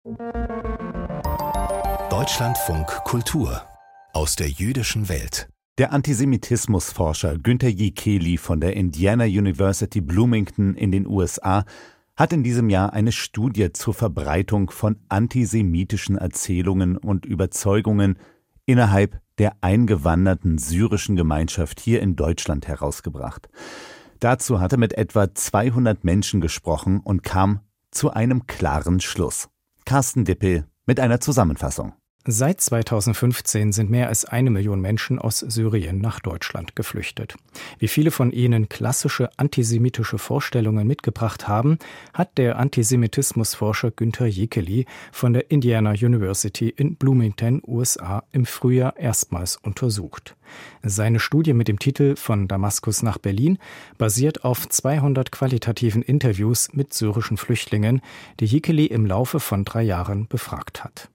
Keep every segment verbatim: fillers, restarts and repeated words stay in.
Deutschlandfunk Kultur aus der jüdischen Welt. Der Antisemitismusforscher Günter Jekeli von der Indiana University Bloomington in den U S A hat in diesem Jahr eine Studie zur Verbreitung von antisemitischen Erzählungen und Überzeugungen innerhalb der eingewanderten syrischen Gemeinschaft hier in Deutschland herausgebracht. Dazu hat er mit etwa zweihundert Menschen gesprochen und kam zu einem klaren Schluss. Carsten Dippel mit einer Zusammenfassung. Seit zweitausendfünfzehn sind mehr als eine Million Menschen aus Syrien nach Deutschland geflüchtet. Wie viele von ihnen klassische antisemitische Vorstellungen mitgebracht haben, hat der Antisemitismusforscher Günter Jekeli von der Indiana University in Bloomington, U S A, im Frühjahr erstmals untersucht. Seine Studie mit dem Titel Von Damaskus nach Berlin basiert auf zweihundert qualitativen Interviews mit syrischen Flüchtlingen, die Jekeli im Laufe von drei Jahren befragt hat.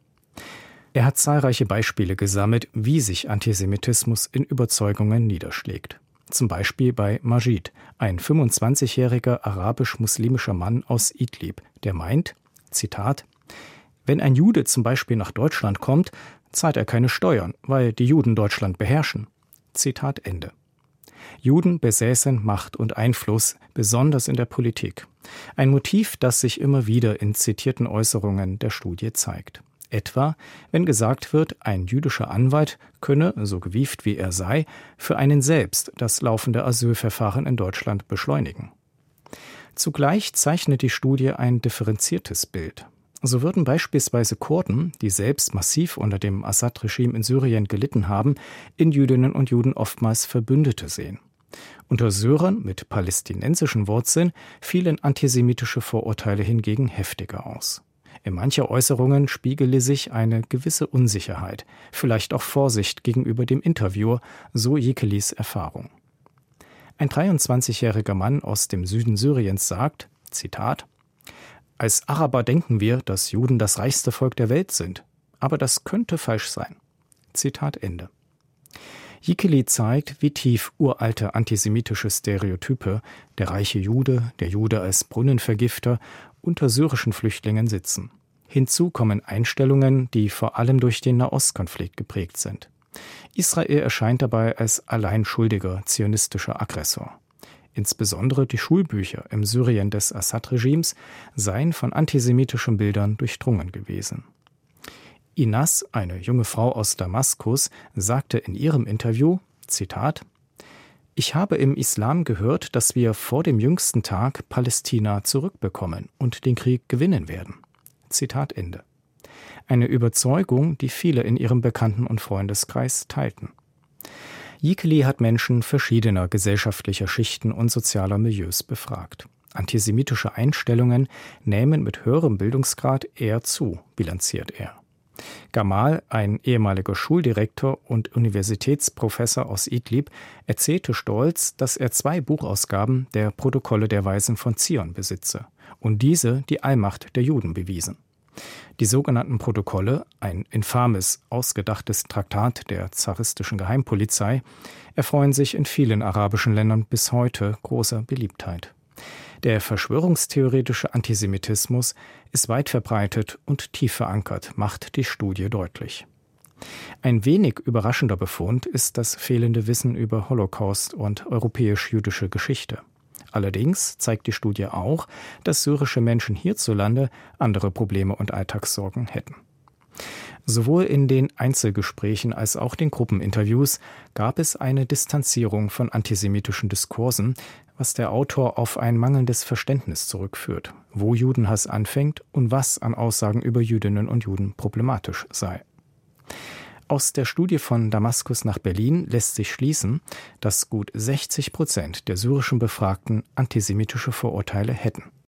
Er hat zahlreiche Beispiele gesammelt, wie sich Antisemitismus in Überzeugungen niederschlägt. Zum Beispiel bei Majid, ein fünfundzwanzigjähriger arabisch-muslimischer Mann aus Idlib, der meint, Zitat, wenn ein Jude zum Beispiel nach Deutschland kommt, zahlt er keine Steuern, weil die Juden Deutschland beherrschen. Zitat Ende. Juden besäßen Macht und Einfluss, besonders in der Politik. Ein Motiv, das sich immer wieder in zitierten Äußerungen der Studie zeigt. Etwa, wenn gesagt wird, ein jüdischer Anwalt könne, so gewieft wie er sei, für einen selbst das laufende Asylverfahren in Deutschland beschleunigen. Zugleich zeichnet die Studie ein differenziertes Bild. So würden beispielsweise Kurden, die selbst massiv unter dem Assad-Regime in Syrien gelitten haben, in Jüdinnen und Juden oftmals Verbündete sehen. Unter Syrern mit palästinensischen Wurzeln fielen antisemitische Vorurteile hingegen heftiger aus. In mancher Äußerungen spiegele sich eine gewisse Unsicherheit, vielleicht auch Vorsicht gegenüber dem Interviewer, so Jekelis Erfahrung. Ein dreiundzwanzigjähriger Mann aus dem Süden Syriens sagt, Zitat, als Araber denken wir, dass Juden das reichste Volk der Welt sind, aber das könnte falsch sein. Zitat Ende. Jekeli zeigt, wie tief uralte antisemitische Stereotype, der reiche Jude, der Jude als Brunnenvergifter, unter syrischen Flüchtlingen sitzen. Hinzu kommen Einstellungen, die vor allem durch den Nahostkonflikt geprägt sind. Israel erscheint dabei als allein schuldiger zionistischer Aggressor. Insbesondere die Schulbücher im Syrien des Assad-Regimes seien von antisemitischen Bildern durchdrungen gewesen. Inas, eine junge Frau aus Damaskus, sagte in ihrem Interview, Zitat, ich habe im Islam gehört, dass wir vor dem jüngsten Tag Palästina zurückbekommen und den Krieg gewinnen werden. Zitat Ende. Eine Überzeugung, die viele in ihrem Bekannten- und Freundeskreis teilten. Jekeli hat Menschen verschiedener gesellschaftlicher Schichten und sozialer Milieus befragt. Antisemitische Einstellungen nehmen mit höherem Bildungsgrad eher zu, bilanziert er. Gamal, ein ehemaliger Schuldirektor und Universitätsprofessor aus Idlib, erzählte stolz, dass er zwei Buchausgaben der Protokolle der Weisen von Zion besitze und diese die Allmacht der Juden bewiesen. Die sogenannten Protokolle, ein infames, ausgedachtes Traktat der zaristischen Geheimpolizei, erfreuen sich in vielen arabischen Ländern bis heute großer Beliebtheit. Der verschwörungstheoretische Antisemitismus ist weit verbreitet und tief verankert, macht die Studie deutlich. Ein wenig überraschender Befund ist das fehlende Wissen über Holocaust und europäisch-jüdische Geschichte. Allerdings zeigt die Studie auch, dass syrische Menschen hierzulande andere Probleme und Alltagssorgen hätten. Sowohl in den Einzelgesprächen als auch den Gruppeninterviews gab es eine Distanzierung von antisemitischen Diskursen, was der Autor auf ein mangelndes Verständnis zurückführt, wo Judenhass anfängt und was an Aussagen über Jüdinnen und Juden problematisch sei. Aus der Studie von Damaskus nach Berlin lässt sich schließen, dass gut sechzig Prozent der syrischen Befragten antisemitische Vorurteile hätten.